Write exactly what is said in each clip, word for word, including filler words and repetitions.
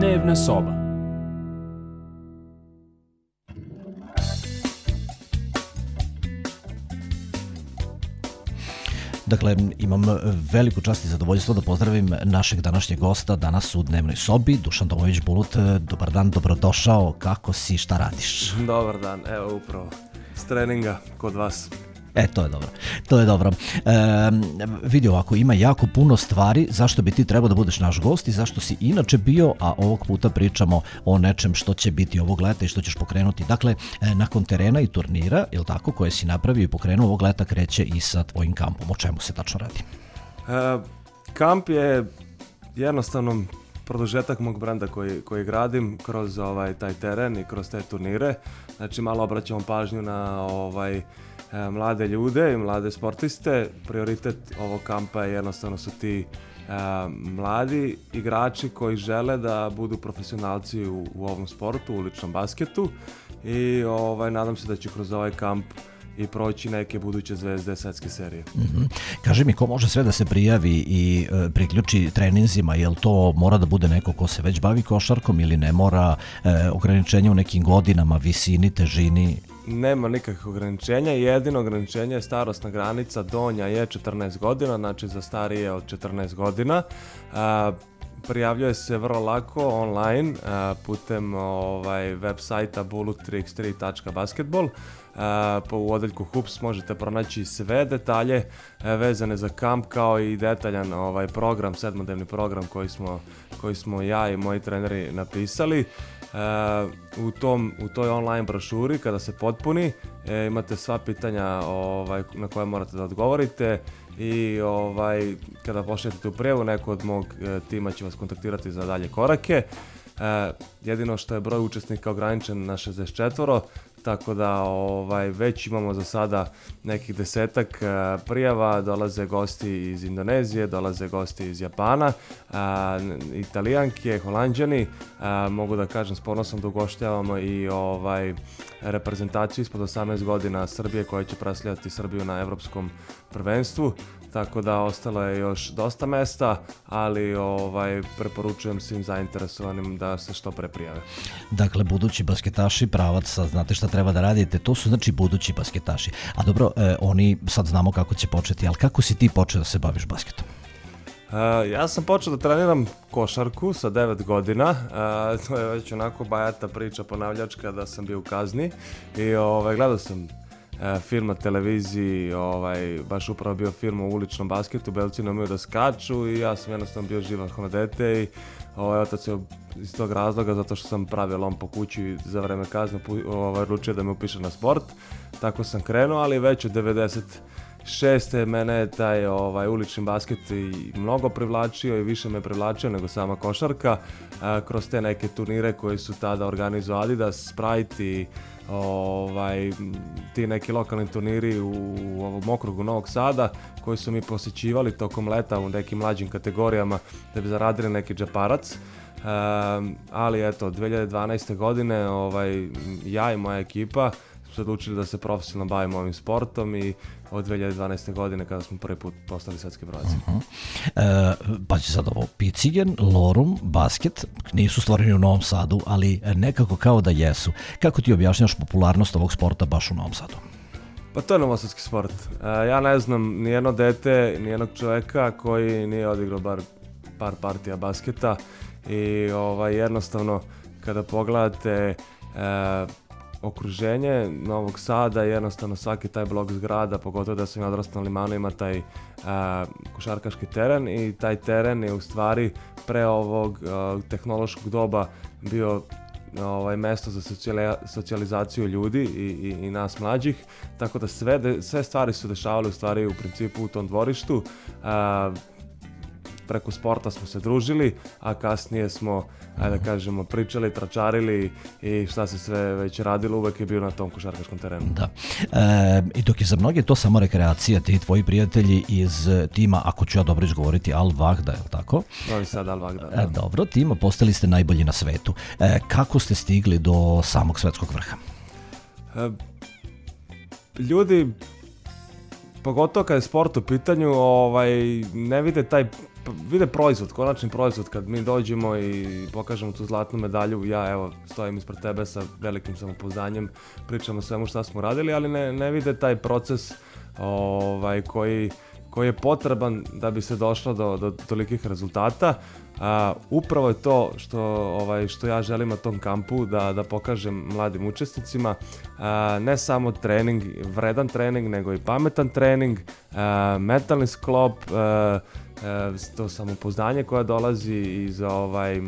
Dnevna soba. Dakle, imam veliku čast i zadovoljstvo da pozdravim našeg današnjeg gosta danas u dnevnoj sobi, Dušan Domović Bulut. Dobar dan, dobrodošao, kako si, šta radiš? Dobar dan, evo upravo s treninga kod vas. E, to je dobro, to je dobro. E, vidi ovako, ima jako puno stvari zašto bi ti trebao da budeš naš gost i zašto si inače bio, a ovog puta pričamo o nečem što će biti ovog leta i što ćeš pokrenuti. Dakle, nakon terena i turnira, je li tako, koje si napravio i pokrenuo, ovog leta kreće i sa tvojim kampom. O čemu se tačno radi? E, kamp je jednostavno produžetak mog brenda koji, koji gradim kroz ovaj, taj teren i kroz te turnire. Znači, malo obraćamo pažnju na ovaj, mlade ljude i mlade sportiste. Prioritet ovog kampa je jednostavno su ti uh, mladi igrači koji žele da budu profesionalci u, u ovom sportu, u uličnom basketu i ovaj, nadam se da će kroz ovaj kamp i proći neke buduće zvezde svetske serije. Mm-hmm. Kaži mi, ko može sve da se prijavi i e, priključi treninzima? Je li to mora da bude neko ko se već bavi košarkom ili ne mora, e, ograničenja u nekim godinama, visini, težini? Nema nikakvih ograničenja, jedino ograničenje je starosna granica, donja je četrnaest godina, znači za starije od četrnaest godina. A, prijavljuje se vrlo lako online a, putem ovaj, web sajta bulut tri iks tri tačka basketbol. A, po u odeljku Hoops možete pronaći sve detalje a, vezane za kamp kao i detaljan ovaj, program, sedmodnevni program koji smo, koji smo ja i moji treneri napisali. Uh, u, tom, u toj online brošuri kada se potpuni e, imate sva pitanja ovaj, na koje morate da odgovorite i ovaj, kada pošaljete tu prijavu neko od mog e, tima će vas kontaktirati za dalje korake. E, jedino što je broj učesnika ograničen na šezdeset četvoro, tako da ovaj, već imamo za sada nekih desetak uh, prijava, dolaze gosti iz Indonezije, dolaze gosti iz Japana, uh, Italijanke, Holanđani, uh, mogu da kažem s ponosom da ugošćavamo i ovaj, reprezentaciju ispod osamnaest godina Srbije koja će predstavljati Srbiju na evropskom prvenstvu. Tako da ostalo je još dosta mesta, ali ovaj, preporučujem svim zainteresovanim da se što pre prijave. Dakle, budući basketaši, pravac, znate šta treba da radite, to su znači budući basketaši. A dobro, e, oni sad znamo kako će početi, ali kako si ti počeo da se baviš basketom? Uh, ja sam počeo da treniram košarku sa devet godina, uh, to je već onako bajata priča ponavljačka da sam bio u kazni i ovaj, gledao sam film na televiziji, ovaj, baš upravo bio film o uličnom basketu, belci ne umiju da skaču i ja sam jednostavno bio živahno dete i ovaj, otac je iz tog razloga, zato što sam pravio lom po kući za vreme kazne, ovaj, odlučio da me upiše na sport, tako sam krenuo, ali već od devedeset šeste mene je taj ovaj, ulični basket i mnogo privlačio i više me privlačio nego sama košarka, a, kroz te neke turnire koji su tada organizovali Adidas, Sprite i ovaj, ti neki lokalni turniri u, u ovom okrugu Novog Sada koji su mi posjećivali tokom leta u nekim mlađim kategorijama da bi zaradili neki džeparac. Um, ali eto, dve hiljade dvanaeste. godine ovaj, ja i moja ekipa smo odlučili da se profesionalno bavimo ovim sportom i od dve hiljade dvanaeste. godine kada smo prvi put postali svetski prvaci. Uh-huh. E, pa će sad ovo, Picigen, Lorum, basket, nisu stvoreni u Novom Sadu, ali nekako kao da jesu. Kako ti objašnjaš popularnost ovog sporta baš u Novom Sadu? Pa to je novosadski sport. E, ja ne znam nijedno dete, nijednog čovjeka koji nije odigrao bar par partija basketa i ovaj, jednostavno kada pogledate e, okruženje Novog Sada, jednostavno svaki taj blok zgrada, pogotovo da sam ja odrastao na Limanu, ima taj a, košarkaški teren i taj teren je u stvari pre ovog a, tehnološkog doba bio ovaj, mesto za socijali, socijalizaciju ljudi i, i, i nas mlađih, tako da sve, de, sve stvari su dešavale u stvari u principu u tom dvorištu. A, preko sporta smo se družili, a kasnije smo, ajde da kažemo, pričali, tračarili i šta se sve već radilo, uvek je bio na tom košarkaškom terenu. Da. E, I dok je za mnoge to samo rekreacija, ti tvoji prijatelji iz tima, ako ću ja dobro izgovoriti, Al Vahda, je li tako? Novi Sad Al Vahda, da. E, dobro, tima, postali ste najbolji na svetu. E, kako ste stigli do samog svetskog vrha? E, ljudi pogotovo kad je sport u pitanju, ovaj, ne vide taj, vide proizvod, konačni proizvod, kad mi dođemo i pokažemo tu zlatnu medalju, ja evo stojim ispred tebe sa velikim samopouzdanjem, pričamo o svemu šta smo radili, ali ne, ne vide taj proces ovaj, koji, koji je potreban da bi se došlo do, do tolikih rezultata. Uh, upravo je to što, ovaj, što ja želim na tom kampu da, da pokažem mladim učesnicima, uh, ne samo trening, vredan trening, nego i pametan trening, uh, mentalni sklop, uh, uh, to samopouzdanje koje dolazi iz, ovaj,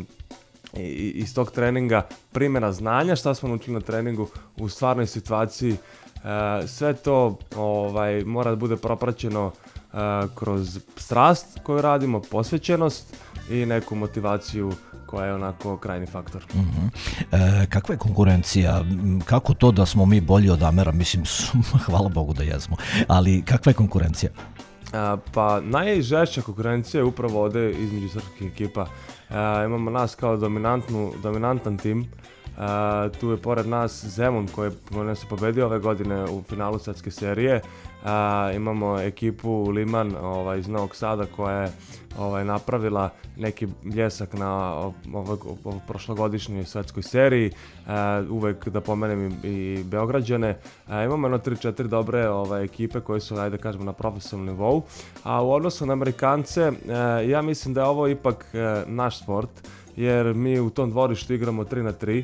iz tog treninga, primjena znanja šta smo naučili na treningu u stvarnoj situaciji, uh, sve to ovaj, mora da bude propraćeno uh, kroz strast koju radimo, posvećenost i neku motivaciju koja je onako krajni faktor. Mm-hmm. E, kakva je konkurencija? Kako to da smo mi bolji od Amera? Mislim, hvala Bogu da jesmo. Ali kakva je konkurencija? A, pa najžešća konkurencija je upravo ovde između srpskih ekipa. A, imamo nas kao dominantnu, dominantan tim. A, tu je pored nas Zemun koji nas je pobedio ove godine u finalu svetske serije. A, imamo ekipu Liman ovaj, iz Novog Sada koja je ovaj, napravila neki bljesak na ovoj prošlogodišnjoj svetskoj seriji. A, uvek da pomenem i, i Beograđane. A, imamo jedno tri četiri dobre ovaj, ekipe koje su, ajde kažemo, na profesionalnom nivou. A u odnosu na Amerikance, a, ja mislim da je ovo ipak a, naš sport, jer mi u tom dvorištu igramo tri na tri,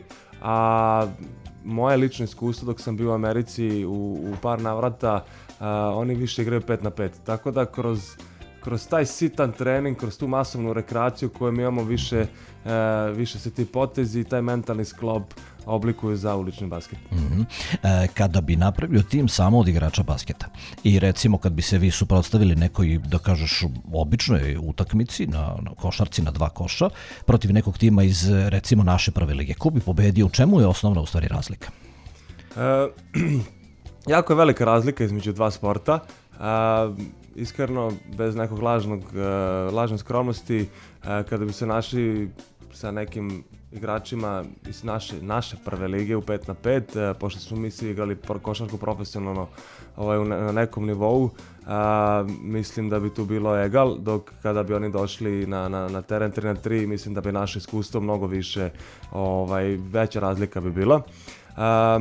a moje lično iskustvo dok sam bio u Americi u, u par navrata, a, oni više igraju pet na pet. Tako da kroz, kroz taj sitan trening, kroz tu masovnu rekreaciju koju mi imamo više, e, više se ti potezi i taj mentalni sklop oblikuju za ulični basket. Mm-hmm. E, kada bi napravio tim samo od igrača basketa i recimo kad bi se vi suprotstavili nekoj, da kažeš, običnoj utakmici na, na košarci na dva koša protiv nekog tima iz recimo naše prve lige, ko bi pobedio? U čemu je osnovna u stvari razlika? E, jako je velika razlika između dva sporta. E, iskreno, bez nekog lažnog, lažne skromnosti, kada bi se našli sa nekim igračima iz naše, naše prve lige u pet na pet, pošto smo mi svi igrali košarku profesionalno ovaj, na nekom nivou, a, mislim da bi tu bilo egal, dok kada bi oni došli na, na, na teren tri na tri, mislim da bi naše iskustvo mnogo više, ovaj, veća razlika bi bila. A,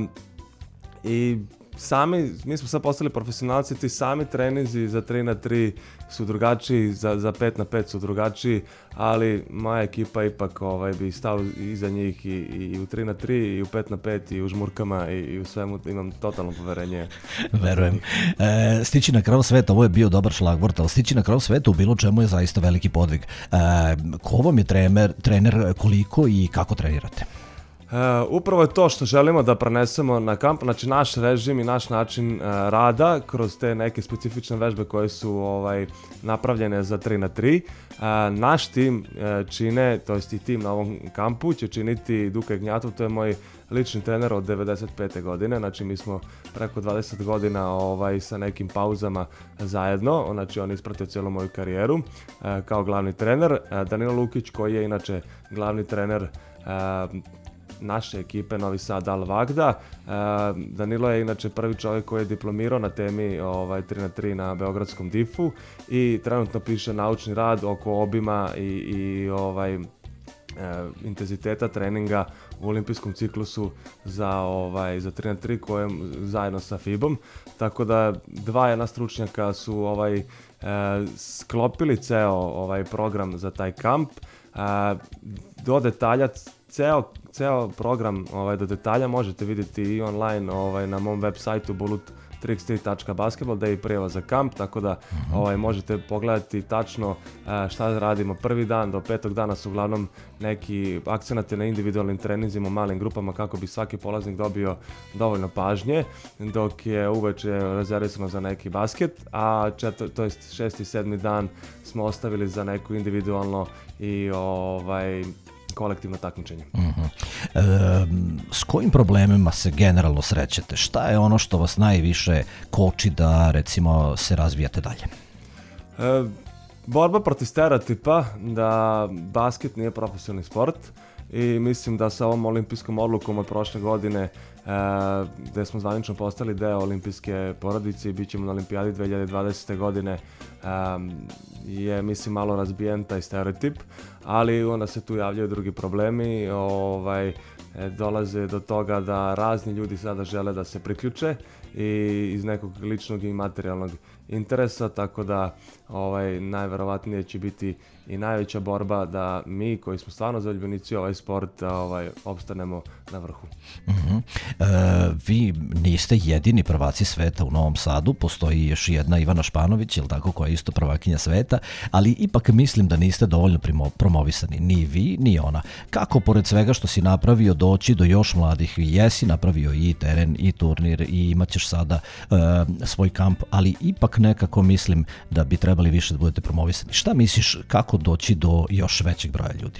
I sami, mi smo sad postali profesionalci, ti sami treninzi za tri na tri su drugačiji, za, za pet na pet su drugačiji, ali moja ekipa ipak ovaj, bi stao iza njih i, i u tri na tri i u pet na pet i u žmurkama i, i u svemu, imam totalno poverenje. Verujem. E, stići na kraju sveta, ovo je bio dobar šlagvort, ali stići na kraju sveta u bilo čemu je zaista veliki podvig. E, ko vam je trener, trener, koliko i kako trenirate? Uh, upravo je to što želimo da prenesemo na kamp, znači naš režim i naš način uh, rada kroz te neke specifične vežbe koje su ovaj, napravljene za tri na tri. Uh, naš tim uh, čine, to jest i tim na ovom kampu će činiti Duka Gnjatov, to je moj lični trener od devedeset pete godine, znači mi smo preko dvadeset godina ovaj, sa nekim pauzama zajedno, znači on je ispratio cijelu moju karijeru uh, kao glavni trener. Uh, Danilo Lukić koji je inače glavni trener uh, naše ekipe Novi Sad Al Vagda. E, Danilo je inače prvi čovjek koji je diplomirao na temi ovaj, tri na tri na Beogradskom difu i trenutno piše naučni rad oko obima i, i ovaj, e, intenziteta treninga u olimpijskom ciklusu za, ovaj, za tri na tri kojem zajedno sa F I B-om. Tako da dva jedna stručnjaka su ovaj, e, sklopili ceo ovaj, program za taj kamp. E, do detalja ceo Ceo program ovaj, do detalja možete vidjeti i online ovaj, na mom web sajtu bulut tri x tri tačka basketbol gdje je i prijava za kamp, tako da uh-huh. ovaj, možete pogledati tačno uh, šta radimo prvi dan do petog dana su uglavnom neki akcenati na individualnim treninzima u malim grupama kako bi svaki polaznik dobio dovoljno pažnje, dok je uveče rezervisano za neki basket, a četvr, to jest šesti i sedmi dan smo ostavili za neko individualno i ovaj, kolektivno takmičenje. Uh-huh. E, s kojim problemima se generalno srećete? Šta je ono što vas najviše koči da recimo se razvijate dalje? E, borba protiv stereotipa da basket nije profesionalni sport i mislim da sa ovom olimpijskom odlukom od prošle godine e, gde smo zvanično postali deo olimpijske porodice i bit ćemo na olimpijadi dve hiljade dvadesete. godine e, je mislim malo razbijen taj stereotip, ali onda se tu javljaju drugi problemi, ovaj, dolaze do toga da razni ljudi sada žele da se priključe i iz nekog ličnog i materijalnog interesa, tako da ovaj, najverovatnije će biti i najveća borba da mi koji smo stvarno zaljubljenici ovaj sport ovaj, opstanemo na vrhu. Uh-huh. E, vi niste jedini prvaci sveta u Novom Sadu, postoji još jedna Ivana Španović, jel tako, koja je isto prvakinja sveta, ali ipak mislim da niste dovoljno primo, promovisani, ni vi, ni ona. Kako pored svega što si napravio doći do još mladih? Jesi napravio i teren, i turnir, i imat ćeš sada e, svoj kamp, ali ipak nekako mislim da bi trebali više da budete promovisani. Šta misliš, kako doći do još većeg broja ljudi?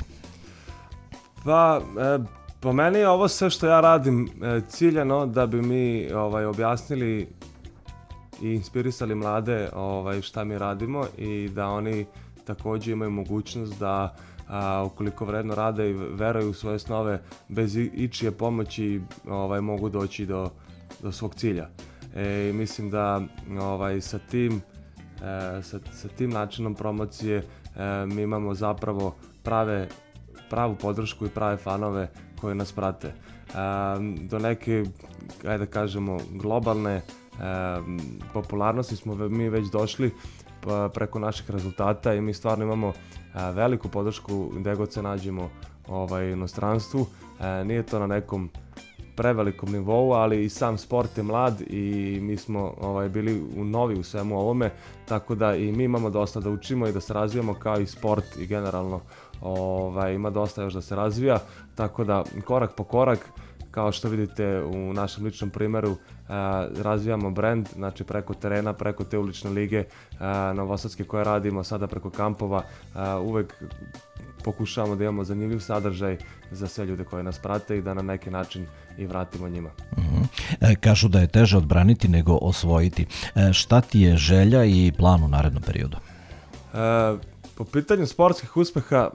Pa, e, po meni je ovo sve što ja radim e, ciljano da bi mi ovaj, objasnili i inspirisali mlade ovaj, šta mi radimo i da oni također imaju mogućnost da a, ukoliko vredno rade i veruju u svoje snove, bez ičije pomoći ovaj, mogu doći do, do svog cilja. E, mislim da ovaj, sa tim e, sa, sa tim načinom promocije e, mi imamo zapravo prave, pravu podršku i prave fanove koji nas prate. E, do neke, ajde da kažemo, globalne e, popularnosti smo mi već došli preko naših rezultata i mi stvarno imamo e, veliku podršku gde god se nađemo ovaj, u inostranstvu. E, nije to na nekom prevelikom nivou, ali i sam sport je mlad i mi smo ovaj, bili u novi u svemu ovome, tako da i mi imamo dosta da učimo i da se razvijamo kao i sport i generalno ovaj, ima dosta još da se razvija, tako da korak po korak, kao što vidite u našem ličnom primjeru, eh, razvijamo brand, znači preko terena, preko te ulične lige eh, novosadske koje radimo, sada preko kampova, eh, uvek pokušavamo da imamo zanimljiv sadržaj za sve ljude koji nas prate i da na neki način i vratimo njima. Uh-huh. E, kažu da je teže odbraniti nego osvojiti. E, šta ti je želja i plan u narednom periodu? E, po pitanju sportskih uspeha,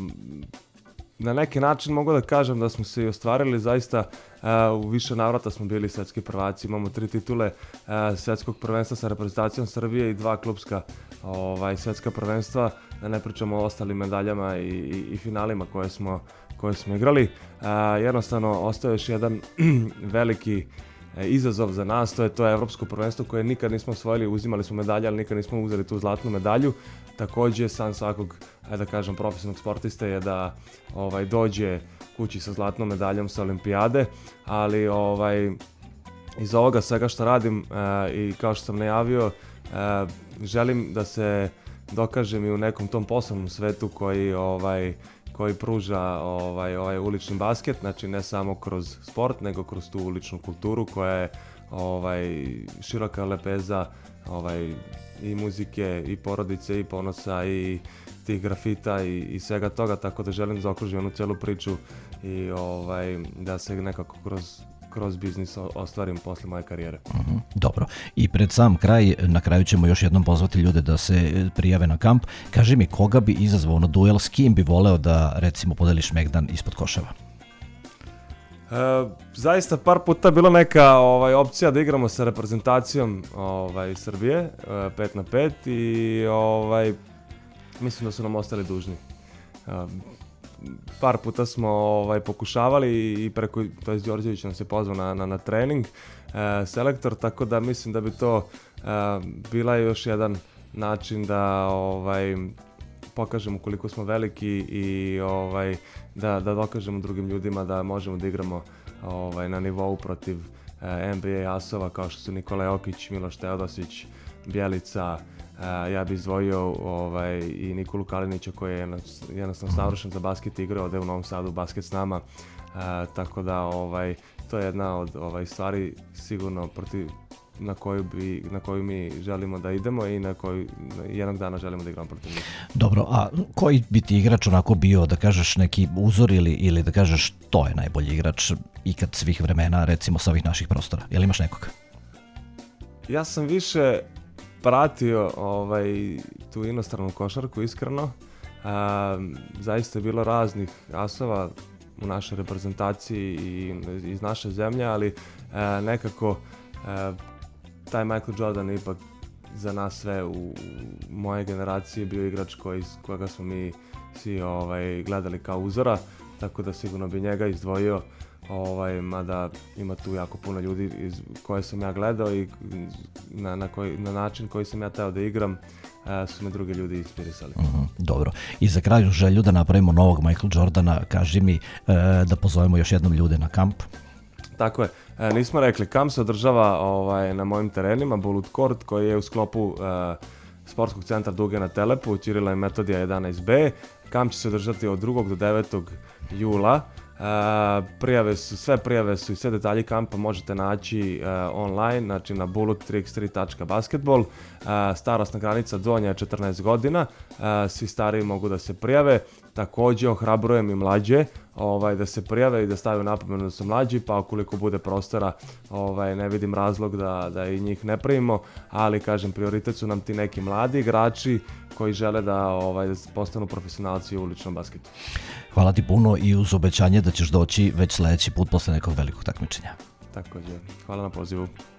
na neki način mogu da kažem da smo se i ostvarili zaista. Uh, u više navrata smo bili svetski prvaci, imamo tri titule uh, svetskog prvenstva sa reprezentacijom Srbije i dva klubska ovaj, svetska prvenstva, da ne pričamo o ostalim medaljama i, i, i finalima koje smo, koje smo igrali. Uh, jednostavno ostaje još jedan veliki izazov za nas, to je to evropsko prvenstvo koje nikad nismo osvojili, uzimali smo medalje, ali nikad nismo uzeli tu zlatnu medalju. Također san svakog, da kažem, profesionalnog sportiste je da ovaj, dođe kući sa zlatnom medaljom sa olimpijade, ali ovaj, iz ovoga svega što radim e, i kao što sam najavio, e, želim da se dokažem i u nekom tom poslovnom svetu koji ovaj, koji pruža ovaj, ovaj ulični basket, znači ne samo kroz sport, nego kroz tu uličnu kulturu koja je ovaj, široka lepeza ovaj, i muzike, i porodice, i ponosa, i tih grafita i, i svega toga, tako da želim da zaokružim onu celu priču i ovaj, da se nekako kroz kroz biznis ostvarim posle moje karijere. Uh-huh. Dobro. I pred sam kraj, na kraju ćemo još jednom pozvati ljude da se prijave na kamp. Kaži mi, koga bi izazvao na duel, s kim bi voleo da, recimo, podeliš megdan ispod koševa? E, zaista par puta bilo neka ovaj, opcija da igramo sa reprezentacijom ovaj, Srbije, e, pet na pet i ovaj, mislim da su nam ostali dužni. E, par puta smo ovaj, pokušavali i preko, to je Đorđević nam se pozvao na, na, na trening, e, selektor, tako da mislim da bi to e, bila još jedan način da ovaj, pokažemo koliko smo veliki i ovaj, da, da dokažemo drugim ljudima da možemo da igramo ovaj, na nivou protiv eh, N B A asova kao što su Nikola Jokić, Miloš Teodosić, Bjelica. Eh, ja bih izdvojio ovaj, i Nikolu Kalinića koji je jednostavno savršen za basket, igrao ovdje u Novom Sadu basket s nama. Eh, tako da ovaj, to je jedna od ovaj, stvari sigurno protiv na koju, bi, na koju mi želimo da idemo i na koju jednog dana želimo da igramo protiv njih. Dobro, a koji bi ti igrač onako bio, da kažeš, neki uzor ili, ili da kažeš to je najbolji igrač ikad svih vremena, recimo sa ovih naših prostora? Jel imaš nekog? Ja sam više pratio ovaj, tu inostranu košarku, iskreno. A, zaista je bilo raznih asova u našoj reprezentaciji i iz naše zemlje, ali a, nekako a, taj Michael Jordan ipak za nas sve u, u moje generaciji bio igrač koji, kojega smo mi svi ovaj, gledali kao uzora, tako da sigurno bi njega izdvojio, ovaj, mada ima tu jako puno ljudi iz koje sam ja gledao i na, na, koji, na način koji sam ja teo da igram e, su me drugi ljudi inspirisali. Mm, dobro. I za kraju želju da napravimo novog Michael Jordana, kaži mi e, da pozovemo još jednom ljude na kamp. Tako je. E, nismo rekli, kamp se održava ovaj, na mojim terenima, Bulut Court, koji je u sklopu e, sportskog centra Duge na Telepu, Ćirila i Metodija jedanaest be. Kamp će se održati od drugog do devetog jula. Uh, prijave su, sve prijave su i sve detalji kampa možete naći uh, online, znači na bullet tri iks tri tačka basketball. Uh, starosna granica donja je četrnaest godina, uh, svi stariji mogu da se prijave. Također ohrabrujem i mlađe ovaj, da se prijave i da staviju napomenu da su mlađi, pa ukoliko bude prostora ovaj, ne vidim razlog da, da i njih ne primimo, ali kažem prioritet su nam ti neki mladi igrači koji žele da, ovaj, da postanu profesionalci u uličnom basketu. Hvala ti puno i uz obećanje da ćeš doći već sljedeći put posle nekog velikog takmičenja. Također, hvala na pozivu.